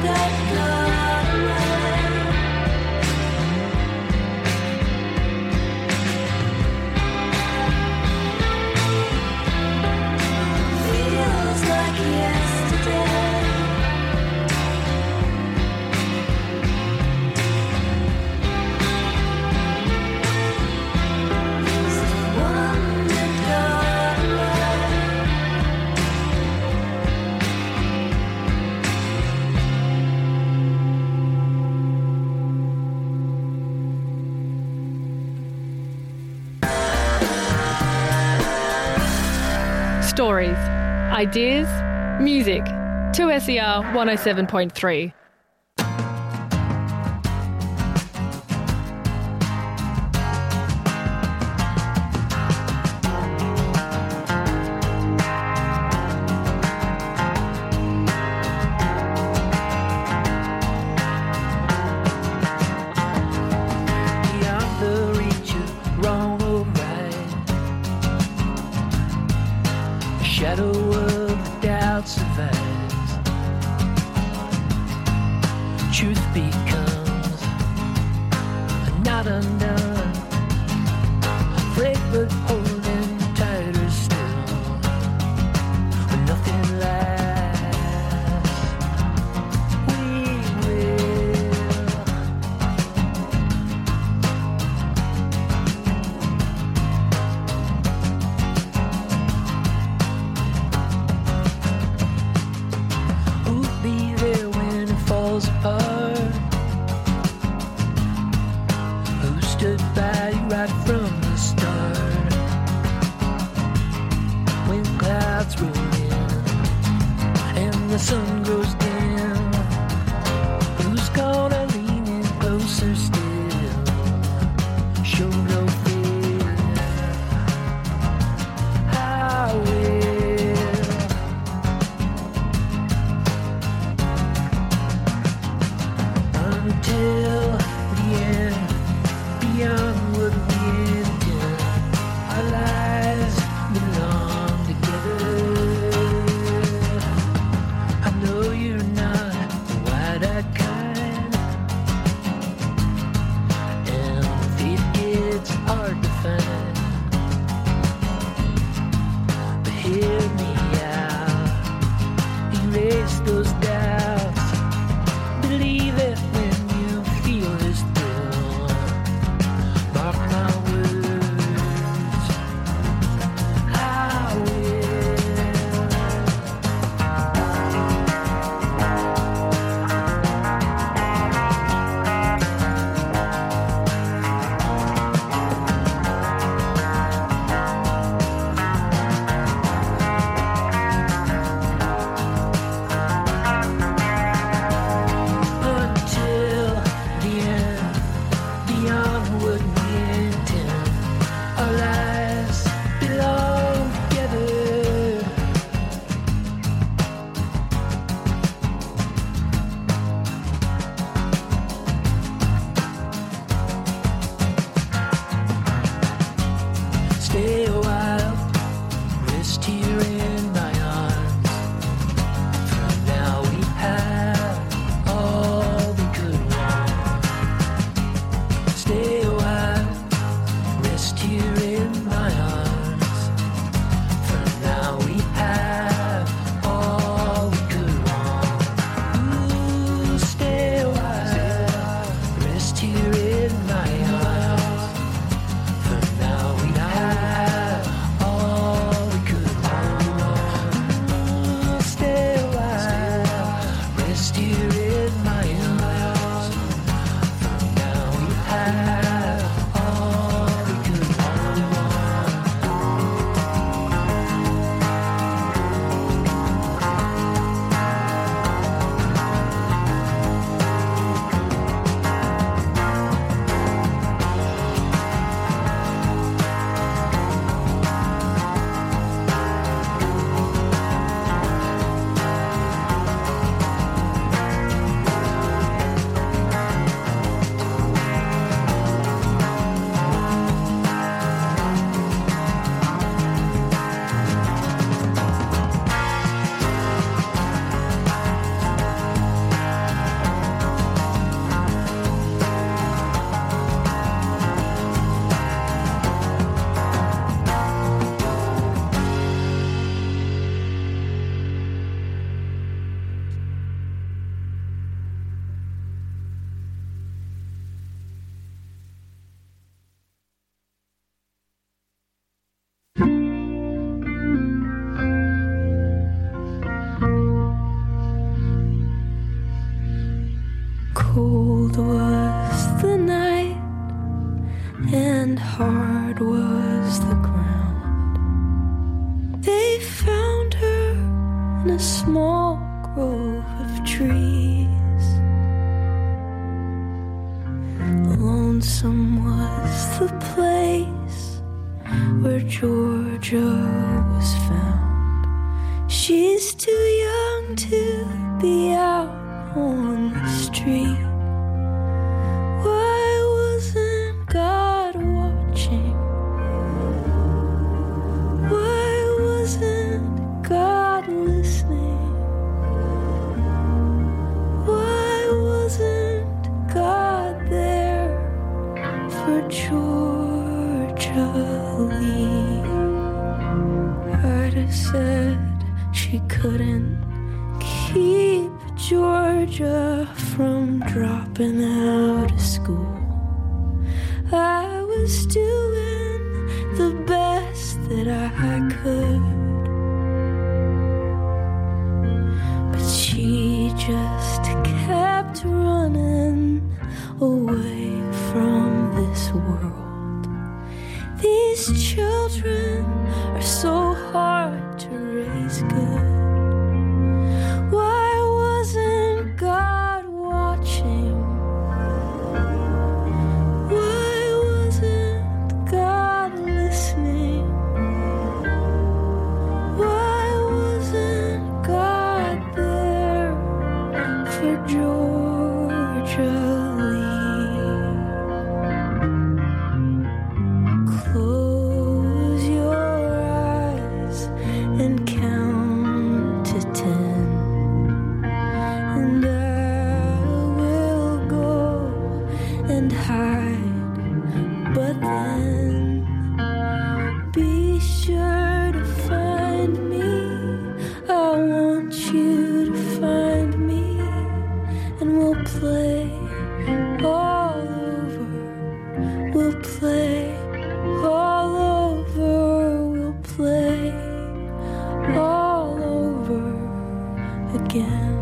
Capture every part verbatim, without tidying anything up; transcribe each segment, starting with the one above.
Stories, ideas, music. two S E R one oh seven point three. the night, and hard was the ground. They found her in a small grove of trees. Lonesome was the place where Georgia was found. She's too young to be out on the street. Why wasn't God watching? Why wasn't God listening? Why wasn't God there for Georgia Lee? I'd have said she couldn't keep Georgia from dropping out of school. I was doing the best that I could, but she just kept running away from this world. These children are so hard to raise good. Why wasn't God watching? Why wasn't God listening? Why wasn't God there for Georgia Lee? Close your eyes and count to ten, and I will go and hide, but then be sure to find me. I want you to find me, and we'll play all over. We'll play all over. We'll play all over again.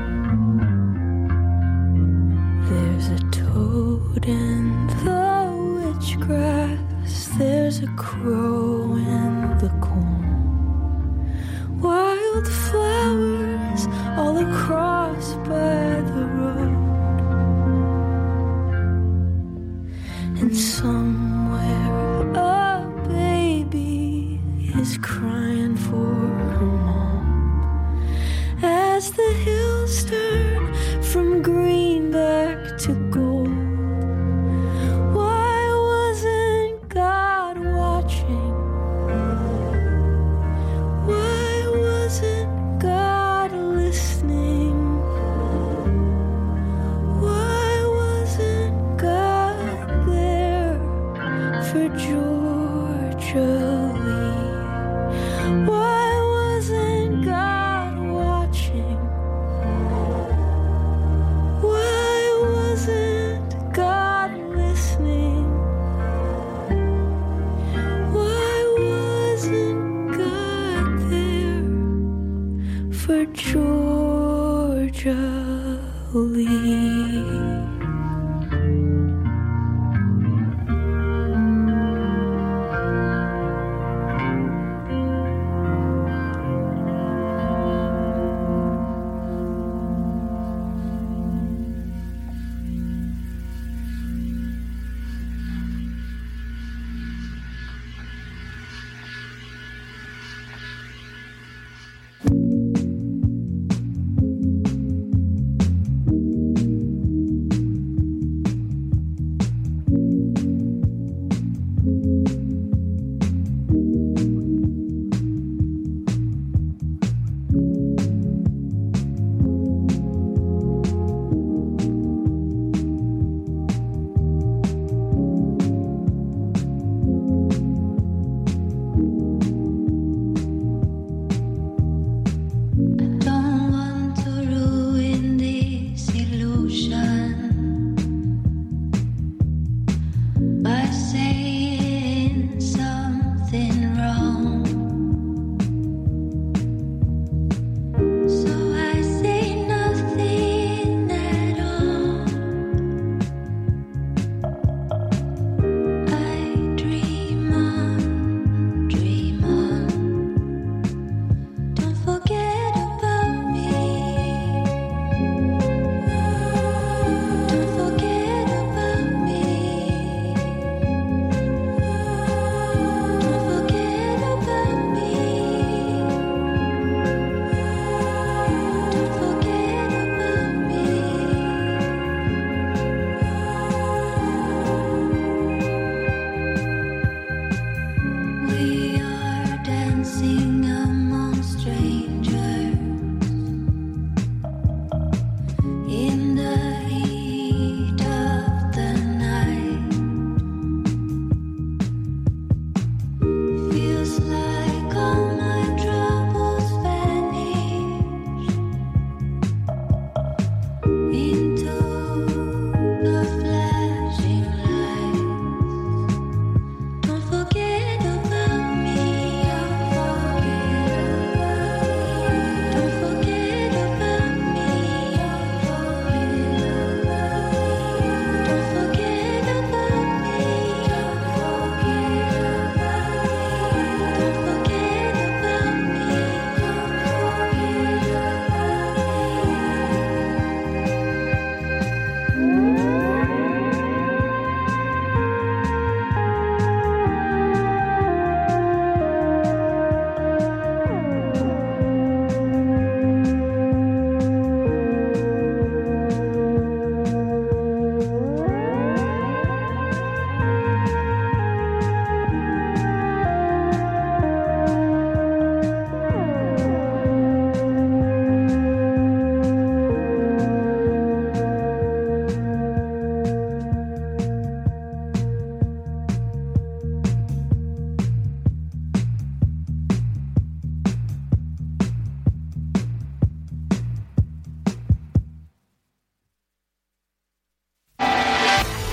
There's a toad in the witch grass. There's a crow in the corn. Wild flowers all across by the road. And somewhere a baby is crying for her mom. As the hills turn from green back to gold, why wasn't God watching? Why wasn't God listening? Why wasn't God there for Georgia Lee? Why wasn't God watching? Why wasn't God listening? Why wasn't God there for Georgia Lee?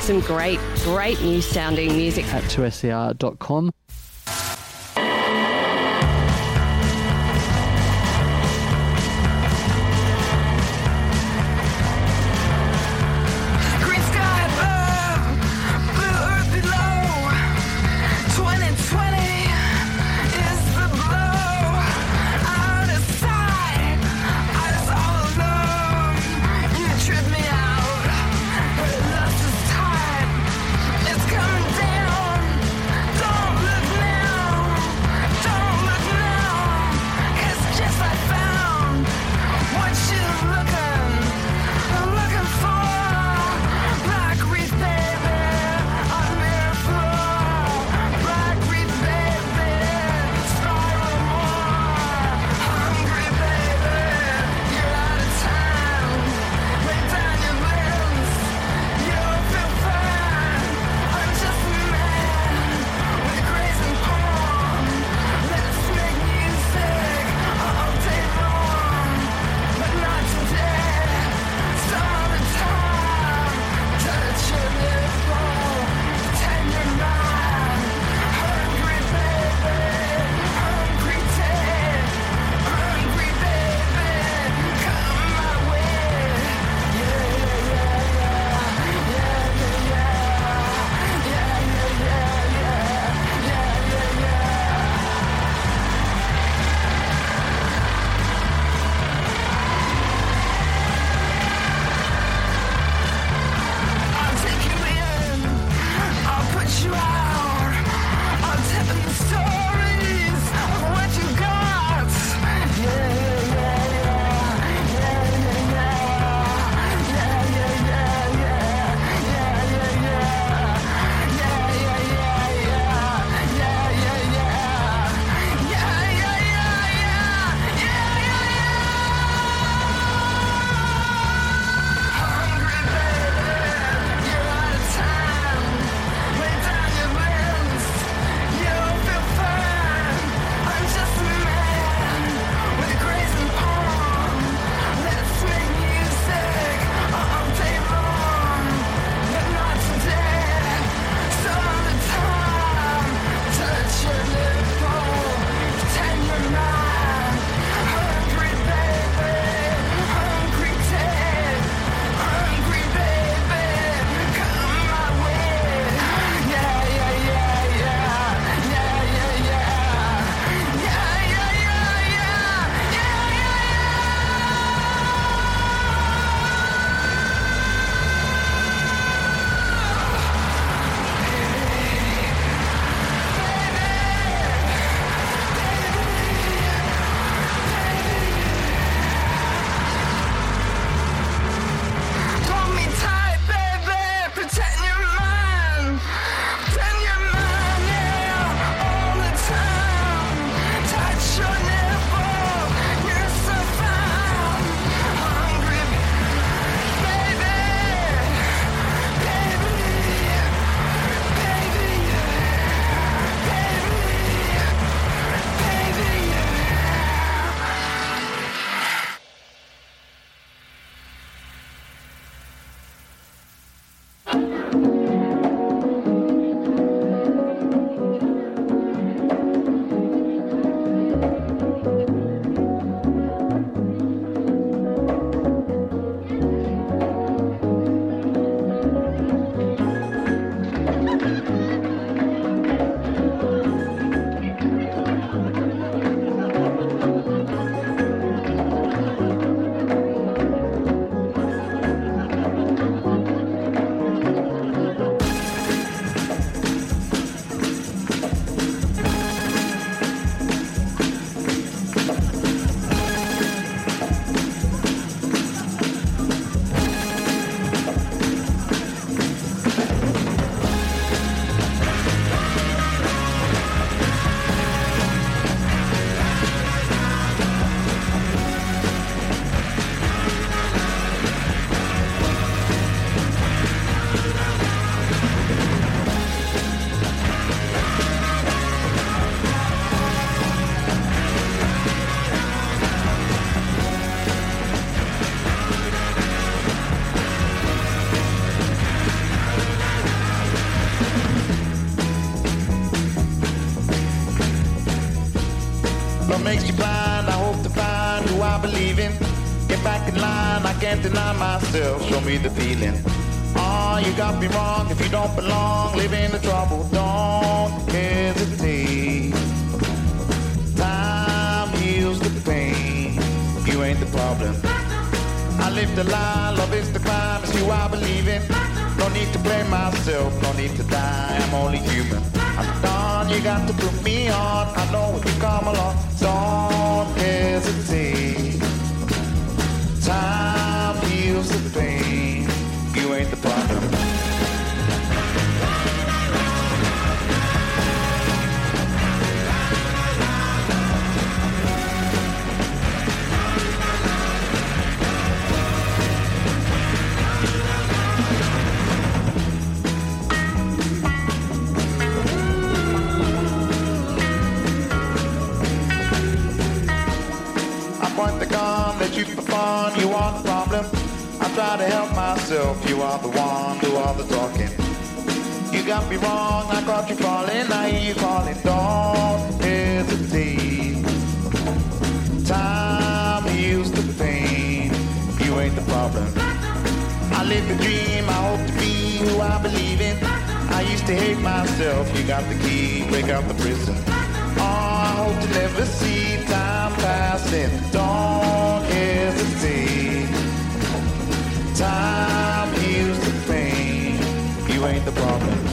some great, great new sounding music. At two S E R dot com. It's coming down. Don't look in line, I can't deny myself. Show me the feeling. Oh, you got me wrong. If you don't belong, live in the trouble. Don't hesitate. Time heals the pain. You ain't the problem. I live the lie, love is the crime. It's you I believe in. No need to blame myself, no need to die. I'm only human. I'm done. You got to put me on. I know when you come along. Don't hesitate. Time heals the pain. You ain't the problem. Point the gun, let you for fun, you are the problem. I try to help myself, you are the one, do all the talking. You got me wrong, I caught you falling, I hear you calling. Don't hesitate. Time heals the pain, you ain't the problem. I live the dream, I hope to be who I believe in. I used to hate myself, you got the key, break out the prison. Oh, I hope to never see time passing. Don't hesitate. Time heals the pain. You ain't the problem.